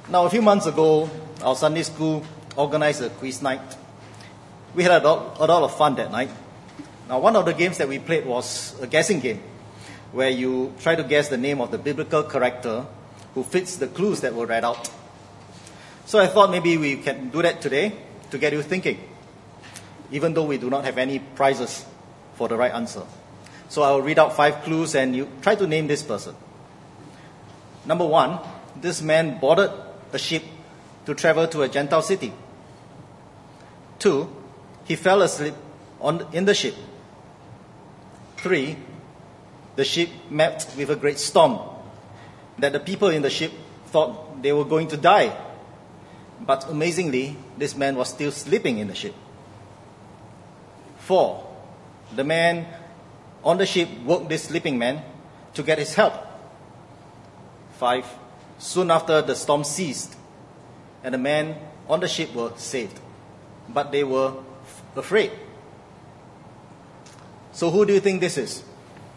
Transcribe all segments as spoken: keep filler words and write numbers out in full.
Now, a few months ago, our Sunday school organized a quiz night. We had a lot, a lot of fun that night. Now, one of the games that we played was a guessing game, where you try to guess the name of the biblical character who fits the clues that were read out. So I thought maybe we can do that today to get you thinking, even though we do not have any prizes for the right answer. So I will read out five clues and you try to name this person. Number one, this man boarded a ship to travel to a Gentile city. Two, he fell asleep on, in the ship. Three, the ship met with a great storm that the people in the ship thought they were going to die. But amazingly, this man was still sleeping in the ship. Four, the man on the ship woke this sleeping man to get his help. Five, soon after the storm ceased, and the man on the ship were saved. But they were f- afraid. So who do you think this is?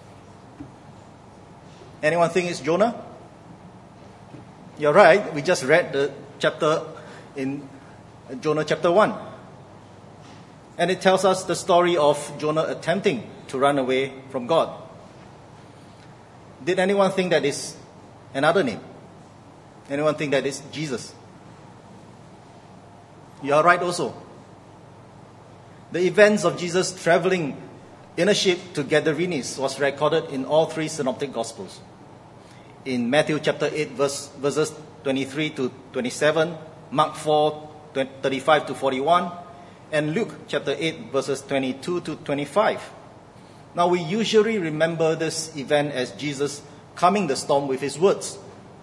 Anyone think it's Jonah? You're right, we just read the chapter in Jonah chapter one. And it tells us the story of Jonah attempting to run away from God. Did anyone think that is another name? Anyone think that is Jesus? You are right also. The events of Jesus traveling in a ship to Gadarenes was recorded in all three synoptic gospels. In Matthew chapter eight, verse, verses twenty-three to twenty-seven, Mark four, thirty-five to forty-one, and Luke chapter eight, verses twenty-two to twenty-five. Now we usually remember this event as Jesus calming the storm with his words.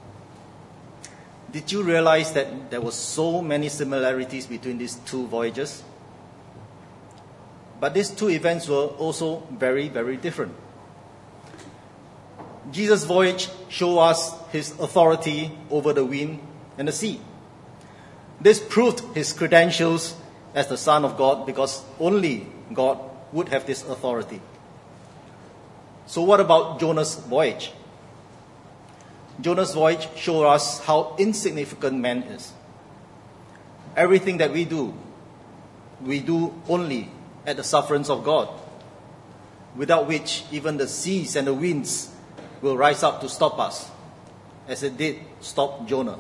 Did you realize that there were so many similarities between these two voyages? But these two events were also very, very different. Jesus' voyage showed us his authority over the wind and the sea. This proved his credentials as the Son of God because only God would have this authority. So what about Jonah's voyage? Jonah's voyage showed us how insignificant man is. Everything that we do, we do only at the sufferance of God, without which even the seas and the winds will rise up to stop us, as it did stop Jonah.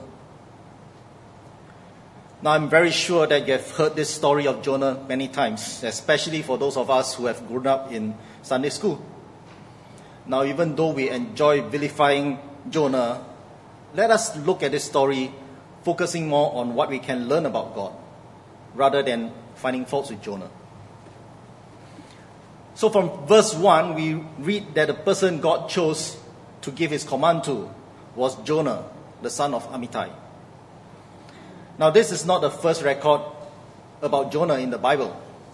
Now, I'm very sure that you have heard this story of Jonah many times, especially for those of us who have grown up in Sunday school. Now, even though we enjoy vilifying Jonah, let us look at this story focusing more on what we can learn about God, rather than finding faults with Jonah. So from verse one, we read that the person God chose to give his command to was Jonah, the son of Amittai. Now, this is not the first record about Jonah in the Bible.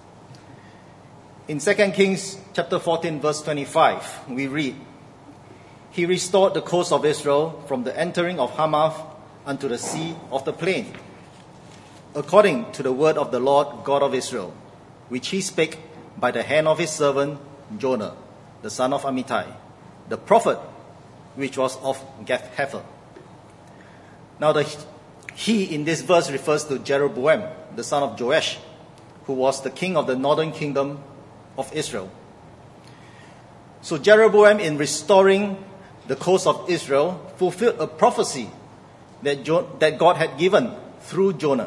In Second Kings chapter fourteen, verse twenty-five, we read, "He restored the coast of Israel from the entering of Hamath unto the sea of the plain, according to the word of the Lord God of Israel, which he spake by the hand of his servant Jonah, the son of Amittai, the prophet, which was of Gath-hepher." Now, the he in this verse refers to Jeroboam, the son of Joash, who was the king of the northern kingdom of Israel. So Jeroboam, in restoring the coast of Israel, fulfilled a prophecy that, jo- that God had given through Jonah.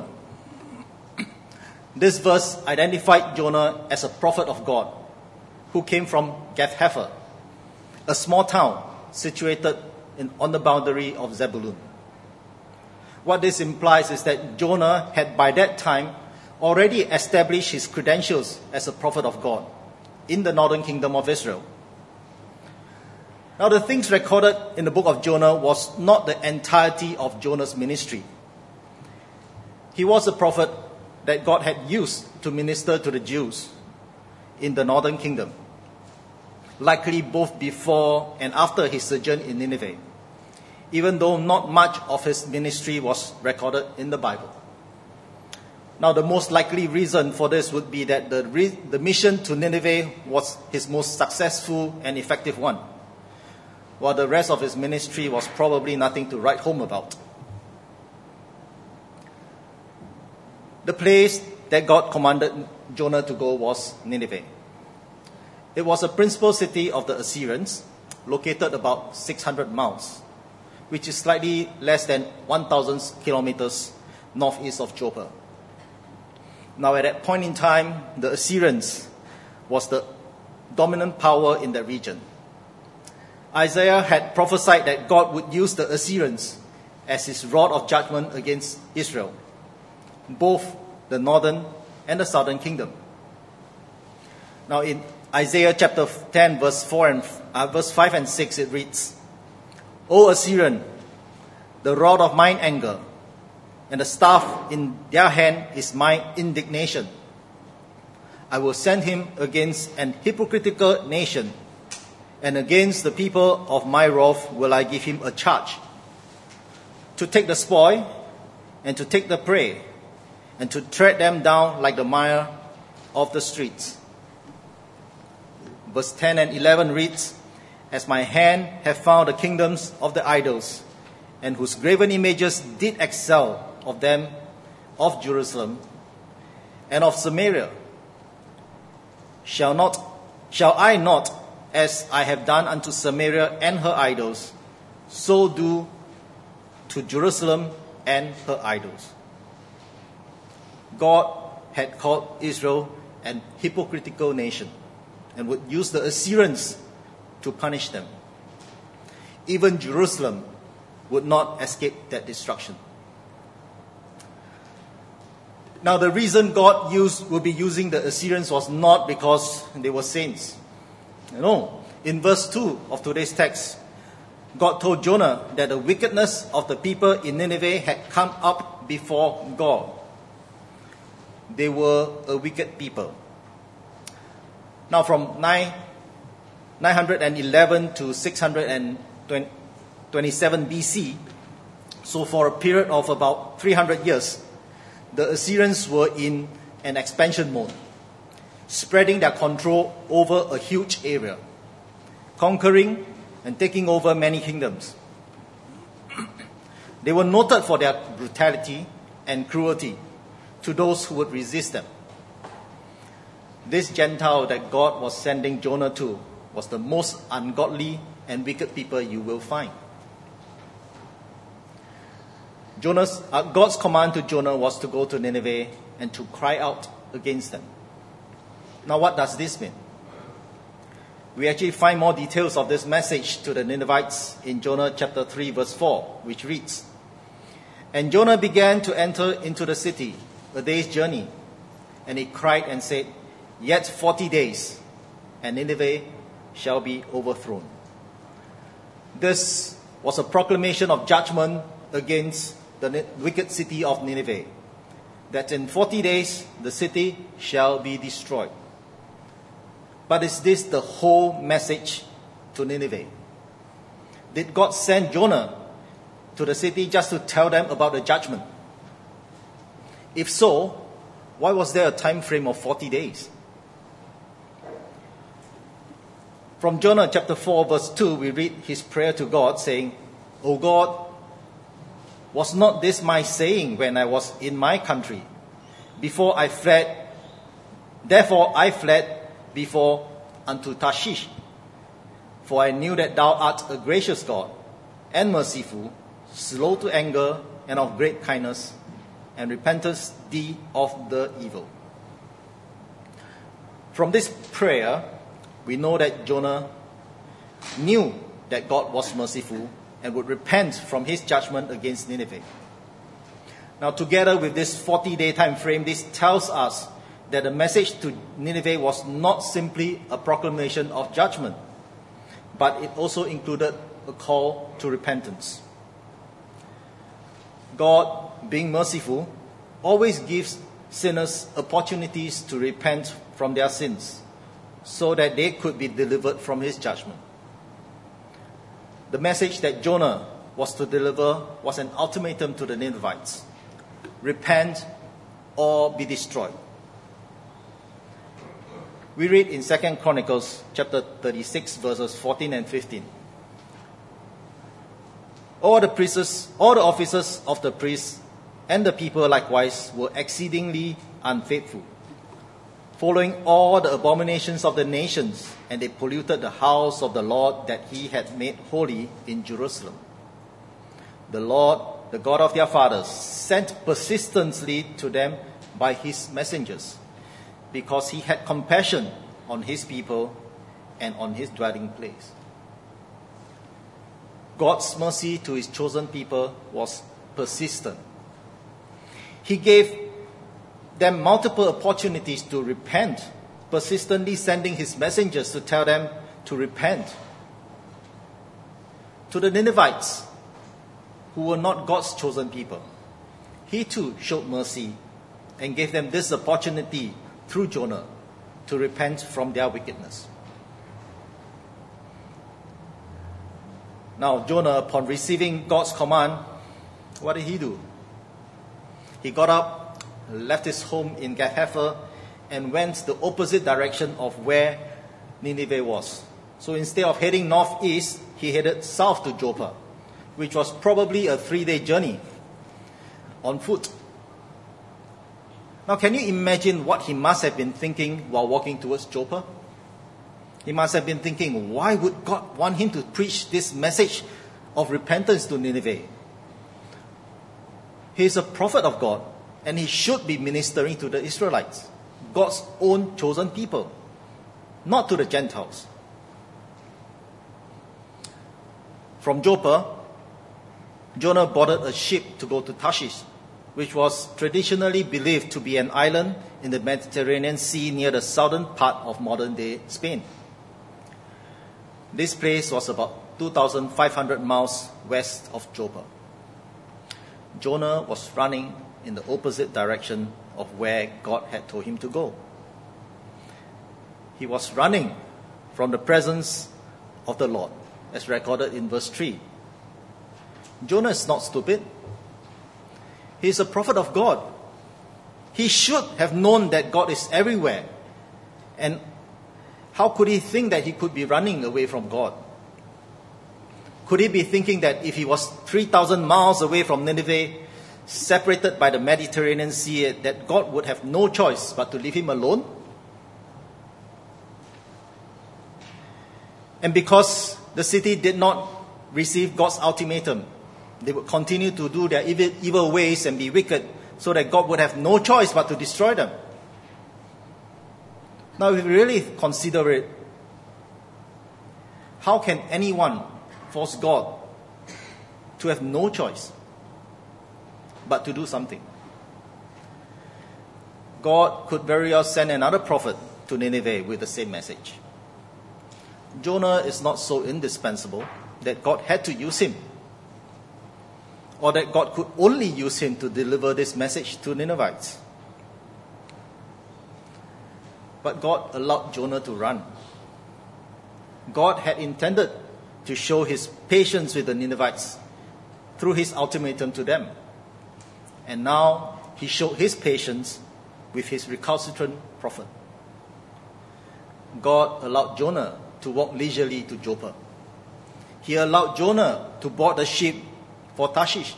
This verse identified Jonah as a prophet of God who came from Gath-hepher, a small town situated in, on the boundary of Zebulun. What this implies is that Jonah had by that time already established his credentials as a prophet of God in the northern kingdom of Israel. Now, the things recorded in the book of Jonah was not the entirety of Jonah's ministry. He was a prophet that God had used to minister to the Jews in the northern kingdom, likely both before and after his sojourn in Nineveh, even though not much of his ministry was recorded in the Bible. Now, the most likely reason for this would be that the, re- the mission to Nineveh was his most successful and effective one, while the rest of his ministry was probably nothing to write home about. The place that God commanded Jonah to go was Nineveh. It was a principal city of the Assyrians, located about six hundred miles, which is slightly less than one thousand kilometers northeast of Joppa. Now, at that point in time, the Assyrians was the dominant power in that region. Isaiah had prophesied that God would use the Assyrians as his rod of judgment against Israel, both the northern and the southern kingdom. Now, in Isaiah chapter ten, verse four and uh, verse five and six, it reads, "O Assyrian, the rod of mine anger, and the staff in their hand is my indignation. I will send him against an hypocritical nation, and against the people of my wrath will I give him a charge, to take the spoil, and to take the prey, and to tread them down like the mire of the streets." Verse ten and eleven reads, "As my hand have found the kingdoms of the idols, and whose graven images did excel of them of Jerusalem and of Samaria, shall not shall I not, as I have done unto Samaria and her idols, so do to Jerusalem and her idols." God had called Israel an hypocritical nation and would use the Assyrians to punish them. Even Jerusalem would not escape that destruction. Now, the reason God used, would be using the Assyrians was not because they were saints. No. In verse two of today's text, God told Jonah that the wickedness of the people in Nineveh had come up before God. They were a wicked people. Now, from nine hundred eleven to six hundred twenty-seven B C, so for a period of about three hundred years, the Assyrians were in an expansion mode, spreading their control over a huge area, conquering and taking over many kingdoms. They were noted for their brutality and cruelty to those who would resist them. This Gentile that God was sending Jonah to was the most ungodly and wicked people you will find. Jonah's, uh, God's command to Jonah was to go to Nineveh and to cry out against them. Now, what does this mean? We actually find more details of this message to the Ninevites in Jonah chapter three, verse four, which reads, "And Jonah began to enter into the city, a day's journey, and he cried and said, Yet forty days, and Nineveh shall be overthrown." This was a proclamation of judgment against the wicked city of Nineveh, that in forty days the city shall be destroyed. But is this the whole message to Nineveh? Did God send Jonah to the city just to tell them about the judgment? If so, why was there a time frame of forty days? From Jonah chapter four, verse two, we read his prayer to God, saying, "O God, was not this my saying when I was in my country? Before I fled, therefore I fled before unto Tarshish. For I knew that thou art a gracious God, and merciful, slow to anger, and of great kindness, and repentest thee of the evil." From this prayer, we know that Jonah knew that God was merciful and would repent from his judgment against Nineveh. Now, together with this forty-day time frame, this tells us that the message to Nineveh was not simply a proclamation of judgment, but it also included a call to repentance. God, being merciful, always gives sinners opportunities to repent from their sins, so that they could be delivered from his judgment. The message that Jonah was to deliver was an ultimatum to the Ninevites: repent or be destroyed. We read in Second Chronicles chapter thirty-six, verses fourteen and fifteen. All the priests, all the officers of the priests and the people likewise were exceedingly unfaithful, following all the abominations of the nations, and they polluted the house of the Lord that he had made holy in Jerusalem. The Lord, the God of their fathers, sent persistently to them by his messengers, because he had compassion on his people and on his dwelling place. God's mercy to his chosen people was persistent. He gave them multiple opportunities to repent, persistently sending his messengers to tell them to repent. To the Ninevites, who were not God's chosen people, he too showed mercy and gave them this opportunity through Jonah to repent from their wickedness. Now, Jonah, upon receiving God's command, what did he do? He got up, left his home in Gath-hepher, and went the opposite direction of where Nineveh was. So instead of heading northeast, he headed south to Joppa, which was probably a three-day journey on foot. Now, can you imagine what he must have been thinking while walking towards Joppa? He must have been thinking, why would God want him to preach this message of repentance to Nineveh? He is a prophet of God, and he should be ministering to the Israelites, God's own chosen people, not to the Gentiles. From Joppa, Jonah boarded a ship to go to Tarshish, which was traditionally believed to be an island in the Mediterranean Sea near the southern part of modern-day Spain. This place was about two thousand five hundred miles west of Joppa. Jonah was running in the opposite direction of where God had told him to go. He was running from the presence of the Lord, as recorded in verse three. Jonah is not stupid. He is a prophet of God. He should have known that God is everywhere. And how could he think that he could be running away from God? Could he be thinking that if he was three thousand miles away from Nineveh, separated by the Mediterranean Sea, that God would have no choice but to leave him alone? And because the city did not receive God's ultimatum, they would continue to do their evil, evil ways and be wicked, so that God would have no choice but to destroy them. Now, if you really consider it, how can anyone force God to have no choice but to do something? God could very well send another prophet to Nineveh with the same message. Jonah is not so indispensable that God had to use him, or that God could only use him to deliver this message to Ninevites. But God allowed Jonah to run. God had intended to show his patience with the Ninevites through his ultimatum to them. And now he showed his patience with his recalcitrant prophet. God allowed Jonah to walk leisurely to Joppa. He allowed Jonah to board the ship for Tarshish.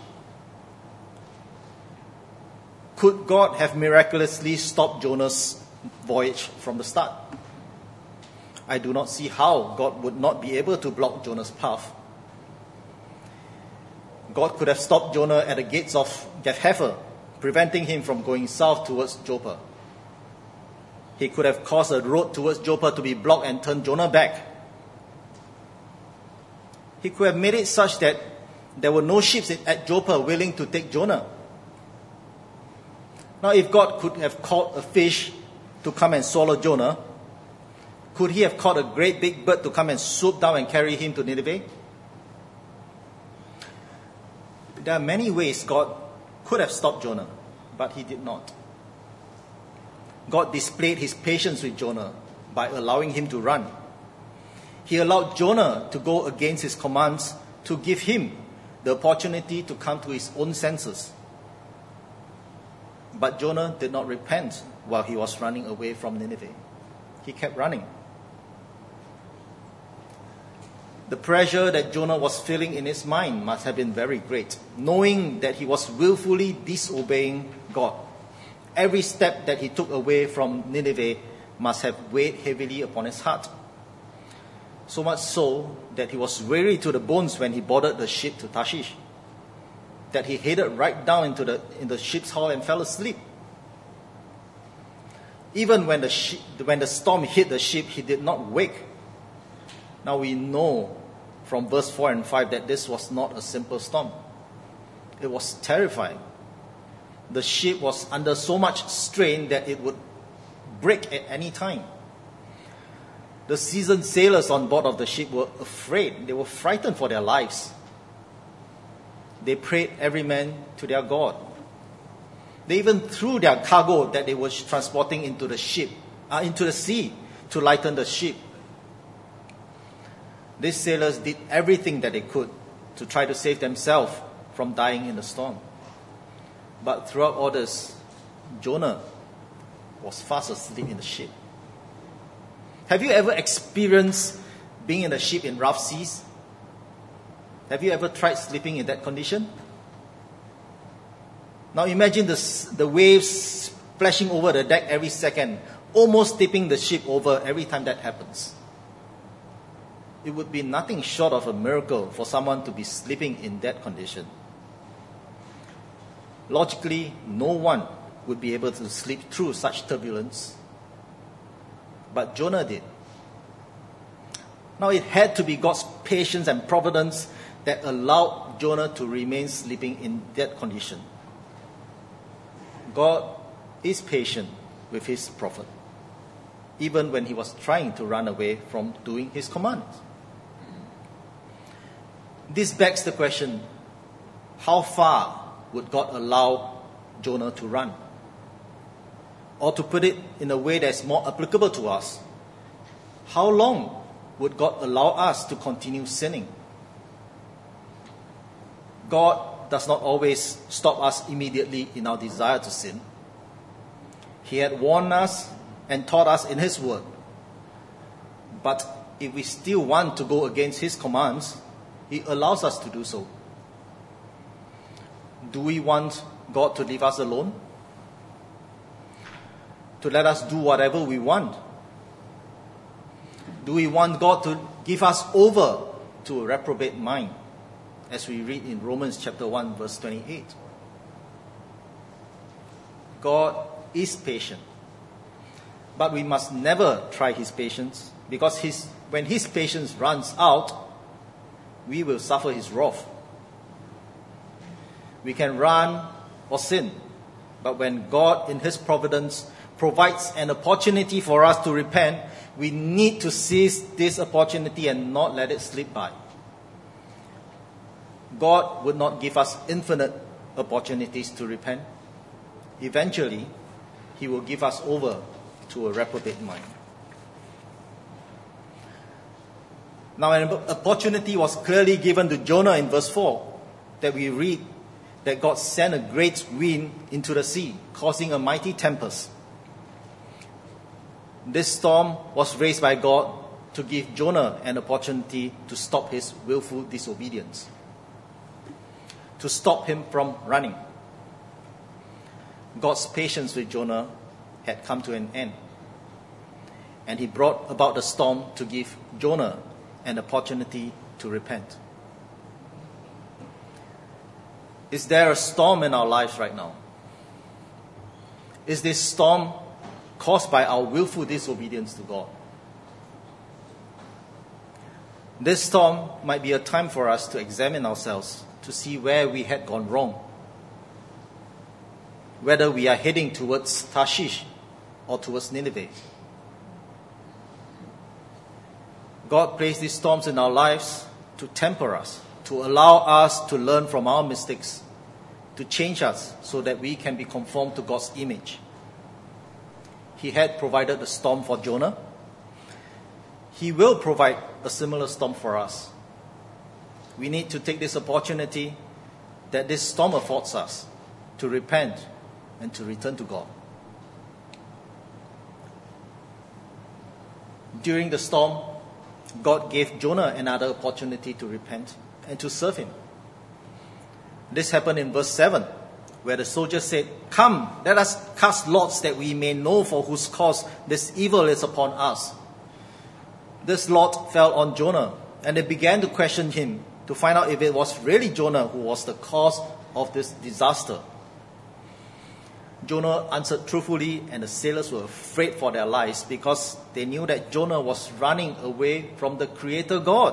Could God have miraculously stopped Jonah's voyage from the start? I do not see how God would not be able to block Jonah's path. God could have stopped Jonah at the gates of Gath-hepher, preventing him from going south towards Joppa. He could have caused a road towards Joppa to be blocked and turned Jonah back. He could have made it such that there were no ships at Joppa willing to take Jonah. Now, if God could have caught a fish to come and swallow Jonah, could he have caught a great big bird to come and swoop down and carry him to Nineveh? There are many ways God could have stopped Jonah, but he did not. God displayed his patience with Jonah by allowing him to run. He allowed Jonah to go against his commands to give him the opportunity to come to his own senses. But Jonah did not repent while he was running away from Nineveh. He kept running. The pressure that Jonah was feeling in his mind must have been very great, knowing that he was willfully disobeying God. Every step that he took away from Nineveh must have weighed heavily upon his heart. So much so that he was weary to the bones when he boarded the ship to Tarshish, that he headed right down into the, in the ship's hull and fell asleep. Even when the, shi- when the storm hit the ship, he did not wake. Now we know from verse four and five that this was not a simple storm. It was terrifying. The ship was under so much strain that it would break at any time. The seasoned sailors on board of the ship were afraid. They were frightened for their lives. They prayed every man to their God. They even threw their cargo that they were transporting into the ship, uh, into the sea, to lighten the ship. These sailors did everything that they could to try to save themselves from dying in the storm. But throughout all this, Jonah was fast asleep in the ship. Have you ever experienced being in a ship in rough seas? Have you ever tried sleeping in that condition? Now imagine the, the waves splashing over the deck every second, almost tipping the ship over every time that happens. It would be nothing short of a miracle for someone to be sleeping in that condition. Logically, no one would be able to sleep through such turbulence. But Jonah did. Now it had to be God's patience and providence that allowed Jonah to remain sleeping in that condition. God is patient with his prophet, even when he was trying to run away from doing his command. This begs the question, how far would God allow Jonah to run? Or to put it in a way that's more applicable to us, how long would God allow us to continue sinning? God does not always stop us immediately in our desire to sin. He had warned us and taught us in His Word. But if we still want to go against His commands, He allows us to do so. Do we want God to leave us alone? To let us do whatever we want? Do we want God to give us over to a reprobate mind, as we read in Romans chapter one, verse twenty-eight? God is patient, but we must never try His patience, because his, when His patience runs out, we will suffer His wrath. We can run or sin, but when God in His providence provides an opportunity for us to repent, we need to seize this opportunity and not let it slip by. God would not give us infinite opportunities to repent. Eventually, He will give us over to a reprobate mind. Now, an opportunity was clearly given to Jonah in verse four, that we read that God sent a great wind into the sea, causing a mighty tempest. This storm was raised by God to give Jonah an opportunity to stop his willful disobedience, to stop him from running. God's patience with Jonah had come to an end, and He brought about the storm to give Jonah an opportunity to repent. Is there a storm in our lives right now? Is this storm caused by our willful disobedience to God? This storm might be a time for us to examine ourselves, to see where we had gone wrong, whether we are heading towards Tarshish or towards Nineveh. God placed these storms in our lives to temper us, to allow us to learn from our mistakes, to change us so that we can be conformed to God's image. He had provided the storm for Jonah. He will provide a similar storm for us. We need to take this opportunity that this storm affords us to repent and to return to God. During the storm, God gave Jonah another opportunity to repent and to serve him. This happened in verse seven, where the soldiers said, "Come, let us cast lots that we may know for whose cause this evil is upon us." This lot fell on Jonah, and they began to question him to find out if it was really Jonah who was the cause of this disaster. Jonah answered truthfully, and the sailors were afraid for their lives because they knew that Jonah was running away from the Creator God.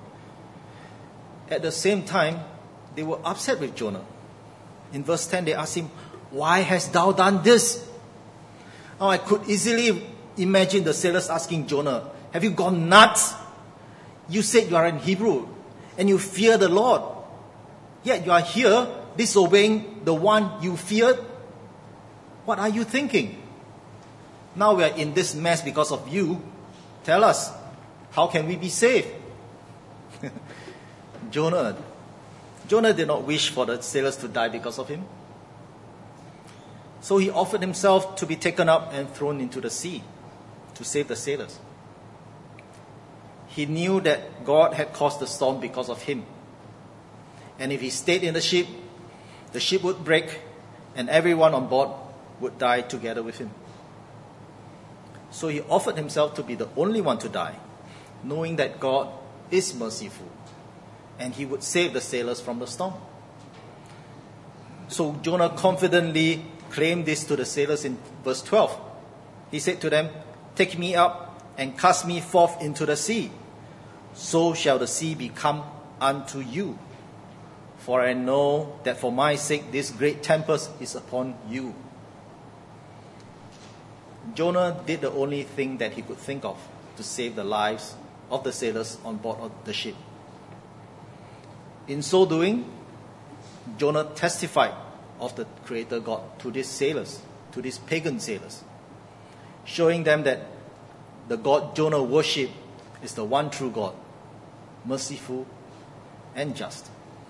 At the same time, they were upset with Jonah. In verse ten, they asked him, "Why hast thou done this?" Now, I could easily imagine the sailors asking Jonah, "Have you gone nuts? You said you are in Hebrew and you fear the Lord. Yet you are here disobeying the one you feared. What are you thinking? Now we are in this mess because of you. Tell us, how can we be saved?" Jonah, Jonah did not wish for the sailors to die because of him. So he offered himself to be taken up and thrown into the sea to save the sailors. He knew that God had caused the storm because of him. And if he stayed in the ship, the ship would break and everyone on board would die together with him. So he offered himself to be the only one to die, knowing that God is merciful and he would save the sailors from the storm. So Jonah confidently claimed this to the sailors in verse twelve. He said to them, "Take me up and cast me forth into the sea. So shall the sea become unto you. For I know that for my sake this great tempest is upon you." Jonah did the only thing that he could think of to save the lives of the sailors on board of the ship. In so doing, Jonah testified of the Creator God to these sailors, to these pagan sailors, showing them that the God Jonah worshipped is the one true God, merciful and just.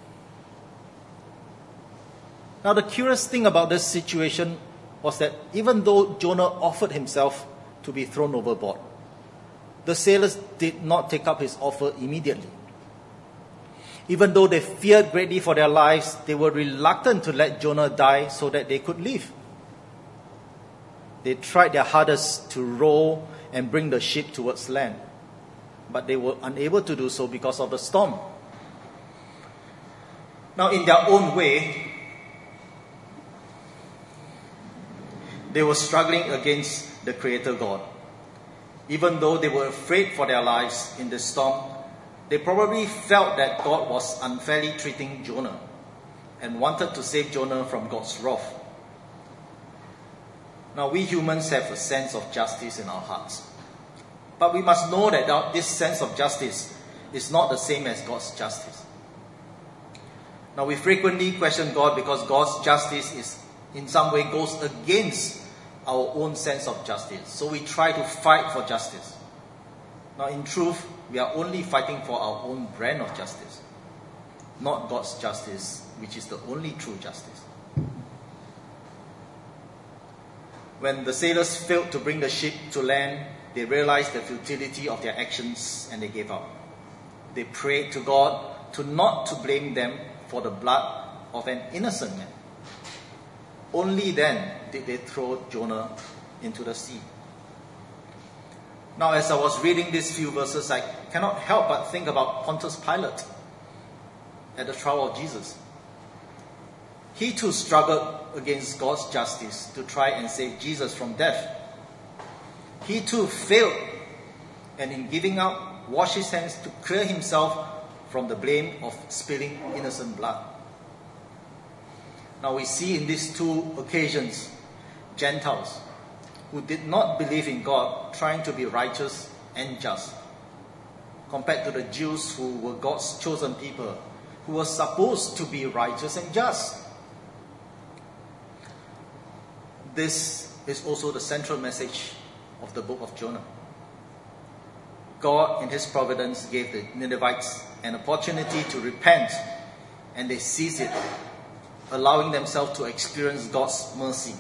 Now, the curious thing about this situation was that even though Jonah offered himself to be thrown overboard, the sailors did not take up his offer immediately. Even though they feared greatly for their lives, they were reluctant to let Jonah die so that they could live. They tried their hardest to row and bring the ship towards land, but they were unable to do so because of the storm. Now, in their own way, they were struggling against the Creator God. Even though they were afraid for their lives in this storm, they probably felt that God was unfairly treating Jonah and wanted to save Jonah from God's wrath. Now, we humans have a sense of justice in our hearts. But we must know that this sense of justice is not the same as God's justice. Now, we frequently question God because God's justice is in some way goes against our own sense of justice. So we try to fight for justice. Now, in truth, we are only fighting for our own brand of justice, not God's justice, which is the only true justice. When the sailors failed to bring the ship to land, they realized the futility of their actions and they gave up. They prayed to God to not to blame them for the blood of an innocent man. Only then did they throw Jonah into the sea. Now, as I was reading these few verses, I cannot help but think about Pontius Pilate at the trial of Jesus. He too struggled against God's justice to try and save Jesus from death. He too failed, and in giving up, washed his hands to clear himself from the blame of spilling innocent blood. Now we see in these two occasions, Gentiles who did not believe in God trying to be righteous and just, compared to the Jews who were God's chosen people, who were supposed to be righteous and just. This is also the central message of the book of Jonah. God, in his providence, gave the Ninevites an opportunity to repent, and they seized it, allowing themselves to experience God's mercy.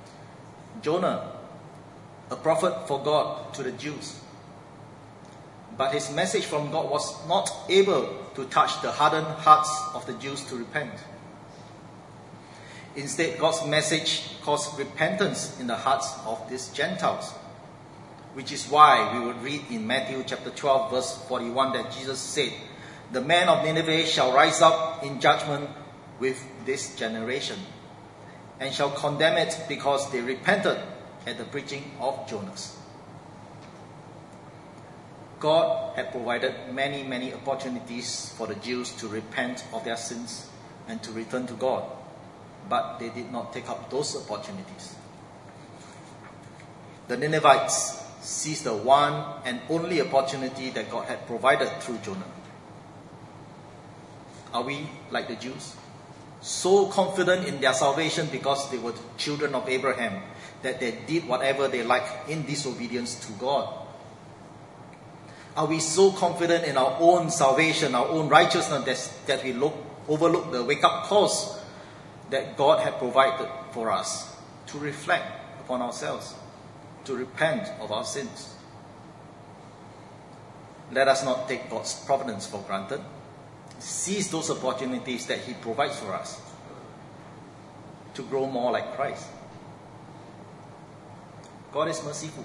Jonah, a prophet for God to the Jews, But his message from God was not able to touch the hardened hearts of the Jews to repent. Instead, God's message caused repentance in the hearts of these Gentiles, which is why we would read in Matthew chapter twelve, verse forty-one, that Jesus said, "The man of Nineveh shall rise up in judgment with this generation, and shall condemn it because they repented at the preaching of Jonas." God had provided many, many opportunities for the Jews to repent of their sins and to return to God, but they did not take up those opportunities. The Ninevites seized the one and only opportunity that God had provided through Jonah. Are we like the Jews, so confident in their salvation because they were children of Abraham that they did whatever they liked in disobedience to God? Are we so confident in our own salvation, our own righteousness, that we look, overlook the wake-up calls that God had provided for us to reflect upon ourselves, to repent of our sins? Let us not take God's providence for granted. Seize those opportunities that He provides for us to grow more like Christ. God is merciful.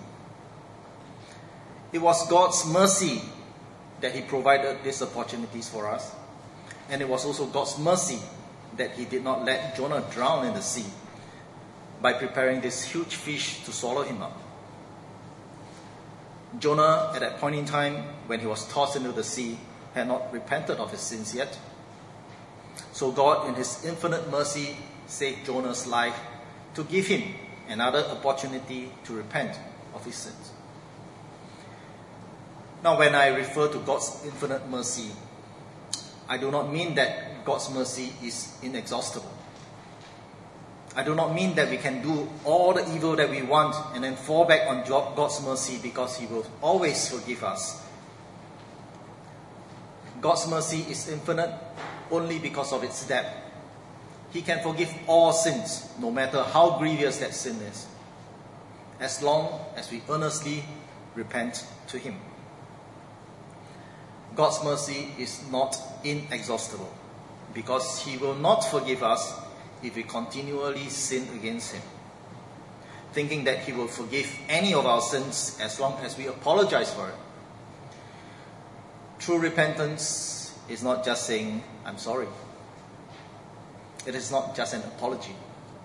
It was God's mercy that He provided these opportunities for us. And it was also God's mercy that He did not let Jonah drown in the sea by preparing this huge fish to swallow him up. Jonah, at that point in time, when he was tossed into the sea, had not repented of his sins yet. So God, in His infinite mercy, saved Jonah's life to give him another opportunity to repent of his sins. Now, when I refer to God's infinite mercy, I do not mean that God's mercy is inexhaustible. I do not mean that we can do all the evil that we want and then fall back on God's mercy because He will always forgive us. God's mercy is infinite only because of its depth. He can forgive all sins, no matter how grievous that sin is, as long as we earnestly repent to Him. God's mercy is not inexhaustible because He will not forgive us if we continually sin against Him, thinking that He will forgive any of our sins as long as we apologize for it. True repentance is not just saying, "I'm sorry." It is not just an apology.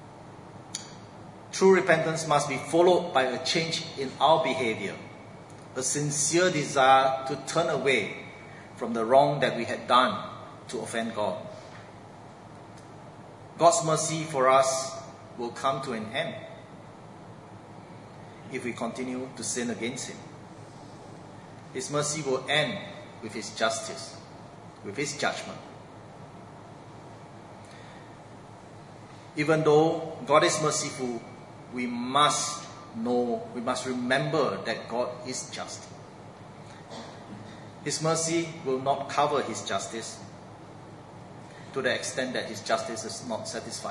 True repentance must be followed by a change in our behavior, a sincere desire to turn away from the wrong that we had done to offend God. God's mercy for us will come to an end if we continue to sin against Him. His mercy will end with His justice, with His judgment. Even though God is merciful, we must know, we must remember that God is just. His mercy will not cover His justice to the extent that His justice is not satisfied.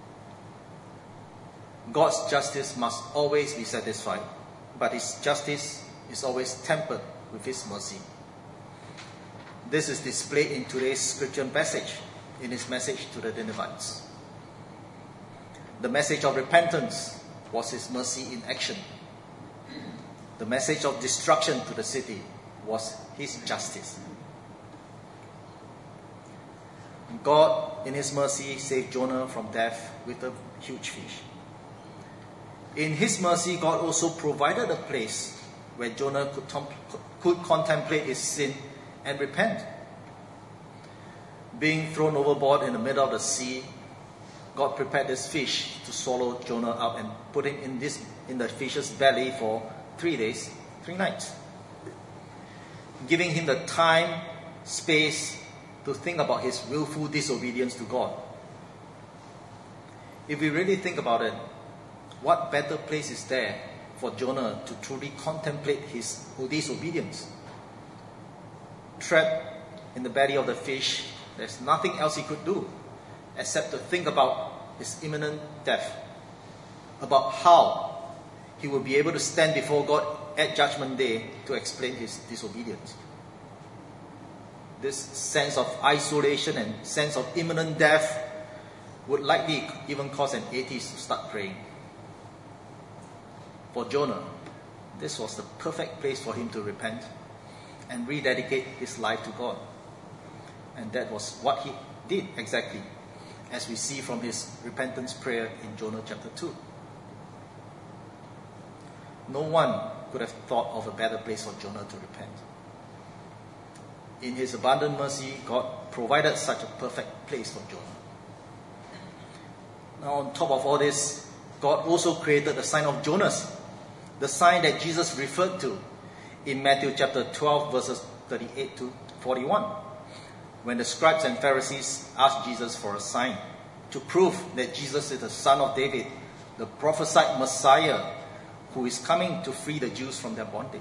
God's justice must always be satisfied, but His justice is always tempered with His mercy. This is displayed in today's scripture passage, in His message to the Ninevites. The message of repentance was His mercy in action. The message of destruction to the city was His justice. God, in His mercy, saved Jonah from death with a huge fish. In His mercy, God also provided a place where Jonah could, tom- could contemplate his sin and repent. Being thrown overboard in the middle of the sea, God prepared this fish to swallow Jonah up and put him in, this, in the fish's belly for three days, three nights, giving him the time, space to think about his willful disobedience to God. If we really think about it, what better place is there for Jonah to truly contemplate his disobedience? Trapped in the belly of the fish, there's nothing else he could do except to think about his imminent death, about how he will be able to stand before God at Judgment Day to explain his disobedience. this sense of isolation and sense of imminent death would likely even cause an atheist to start praying. For Jonah, this was the perfect place for him to repent and rededicate his life to God. And that was what he did exactly, as we see from his repentance prayer in Jonah chapter two. No one could have thought of a better place for Jonah to repent. In his abundant mercy, God provided such a perfect place for Jonah. Now, on top of all this, God also created the sign of Jonas, the sign that Jesus referred to in Matthew chapter twelve, verses thirty-eight to forty-one, when the scribes and Pharisees asked Jesus for a sign to prove that Jesus is the son of David, the prophesied Messiah who is coming to free the Jews from their bondage.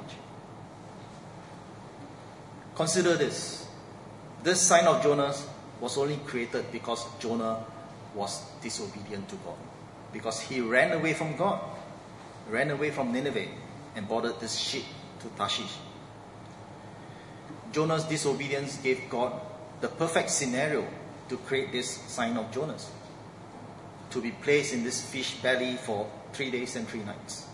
Consider this. This sign of Jonas was only created because Jonah was disobedient to God. Because he ran away from God, ran away from Nineveh, and boarded this ship to Tarshish. Jonah's disobedience gave God the perfect scenario to create this sign of Jonas, to be placed in this fish belly for three days and three nights.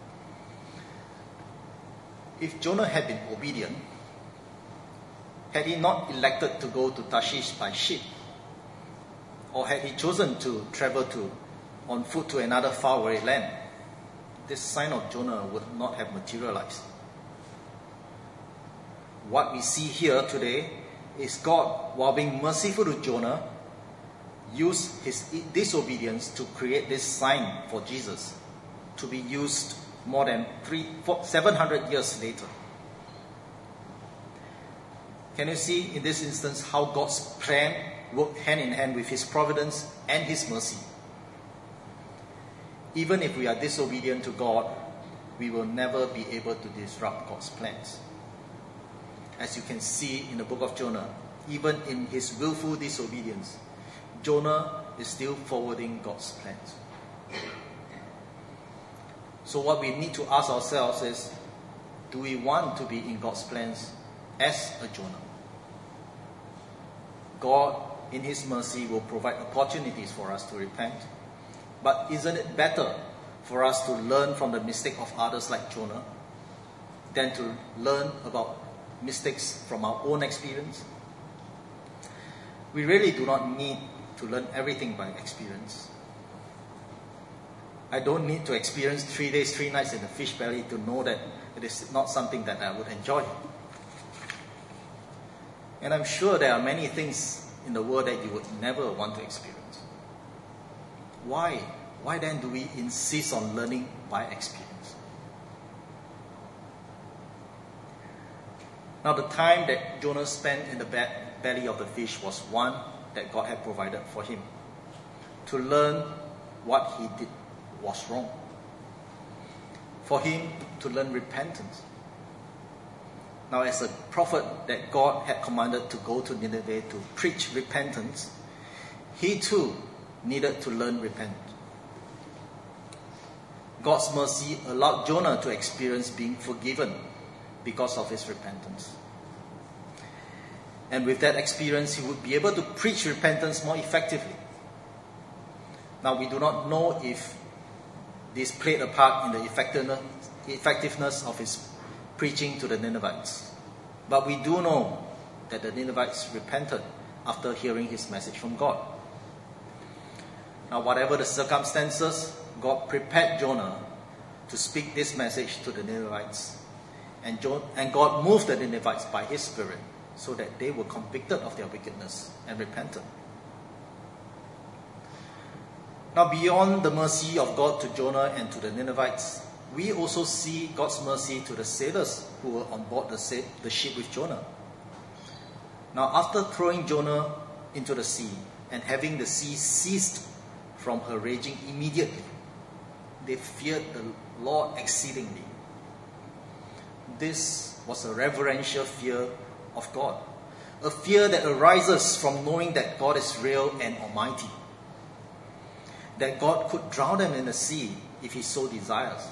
If Jonah had been obedient, had he not elected to go to Tarshish by ship, or had he chosen to travel to on foot to another faraway land, this sign of Jonah would not have materialized. What we see here today is God, while being merciful to Jonah, used his disobedience to create this sign for Jesus, to be used more than three, four, seven hundred years later. Can you see in this instance how God's plan worked hand in hand with his providence and his mercy? Even if we are disobedient to God, we will never be able to disrupt God's plans. As you can see in the book of Jonah, even in his willful disobedience, Jonah is still forwarding God's plans. So what we need to ask ourselves is, do we want to be in God's plans as a Jonah? God, in his mercy, will provide opportunities for us to repent. But isn't it better for us to learn from the mistake of others like Jonah than to learn about mistakes from our own experience? We really do not need to learn everything by experience. I don't need to experience three days, three nights in the fish belly to know that it is not something that I would enjoy. And I'm sure there are many things in the world that you would never want to experience. Why? Why then do we insist on learning by experience? Now, the time that Jonah spent in the belly of the fish was one that God had provided for him, to learn what he did was wrong, for him to learn repentance. Now, as a prophet that God had commanded to go to Nineveh to preach repentance, he too needed to learn repentance. God's mercy allowed Jonah to experience being forgiven because of his repentance. And with that experience, he would be able to preach repentance more effectively. Now, we do not know if this played a part in the effectiveness, effectiveness of his preaching to the Ninevites. But we do know that the Ninevites repented after hearing his message from God. Now, whatever the circumstances, God prepared Jonah to speak this message to the Ninevites. And, Jo- and God moved the Ninevites by his Spirit so that they were convicted of their wickedness and repented. Now, beyond the mercy of God to Jonah and to the Ninevites, we also see God's mercy to the sailors who were on board the, sa- the ship with Jonah. Now, after throwing Jonah into the sea and having the sea ceased from her raging immediately, they feared the Lord exceedingly. This was a reverential fear of God, a fear that arises from knowing that God is real and almighty, that God could drown them in the sea if he so desires,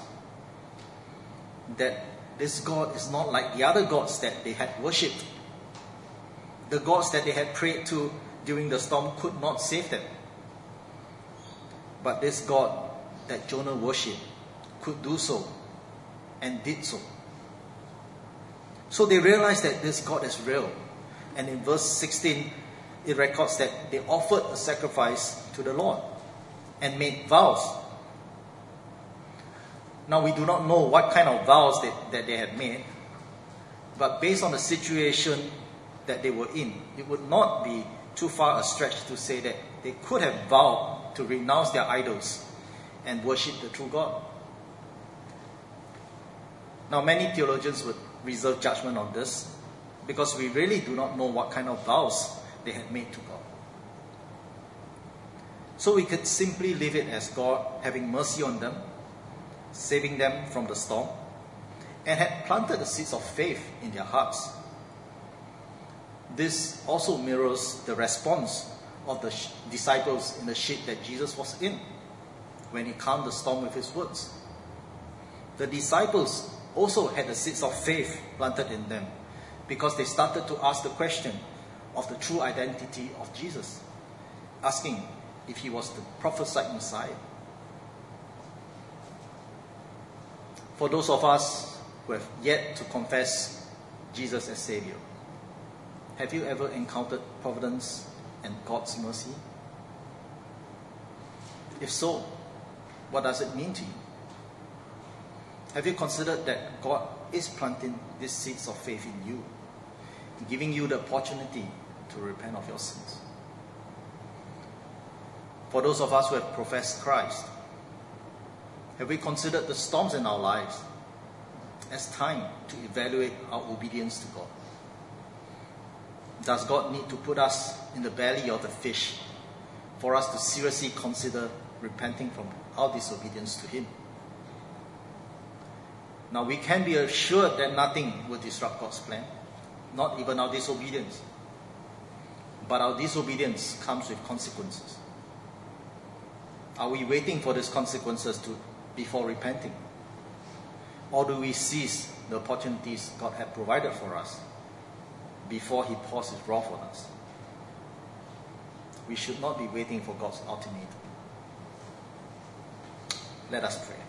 that this God is not like the other gods that they had worshipped, the gods that they had prayed to during the storm could not save them. But this God that Jonah worshipped could do so, and did so. So they realized that this God is real. And in verse sixteen, it records that they offered a sacrifice to the Lord and made vows. Now we do not know what kind of vows that, that they had made, but based on the situation that they were in, it would not be too far a stretch to say that they could have vowed to renounce their idols and worship the true God. Now many theologians would reserve judgment on this because we really do not know what kind of vows they had made to God. So we could simply leave it as God having mercy on them, saving them from the storm, and had planted the seeds of faith in their hearts. This also mirrors the response of the sh- disciples in the ship that Jesus was in when he calmed the storm with his words. The disciples also had the seeds of faith planted in them because they started to ask the question of the true identity of Jesus, asking if he was the prophesied Messiah. For those of us who have yet to confess Jesus as Savior, have you ever encountered providence and God's mercy? If so, what does it mean to you? Have you considered that God is planting these seeds of faith in you, giving you the opportunity to repent of your sins? For those of us who have professed Christ, have we considered the storms in our lives as time to evaluate our obedience to God? Does God need to put us in the belly of the fish for us to seriously consider repenting from our disobedience to Him? Now we can be assured that nothing will disrupt God's plan, not even our disobedience. But our disobedience comes with consequences. Are we waiting for these consequences to before repenting? Or do we seize the opportunities God had provided for us before He pours His wrath on us? We should not be waiting for God's ultimatum. Let us pray.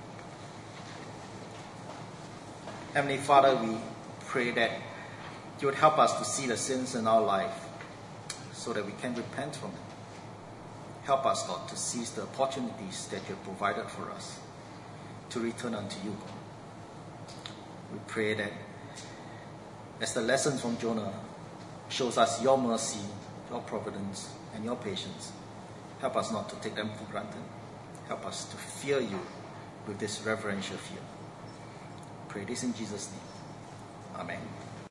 Heavenly Father, we pray that You would help us to see the sins in our life so that we can repent from them. Help us, Lord, to seize the opportunities that You have provided for us to return unto You, God. We pray that as the lessons from Jonah shows us Your mercy, Your providence, and Your patience, help us not to take them for granted. Help us to fear You with this reverential fear. Pray this in Jesus' name. Amen.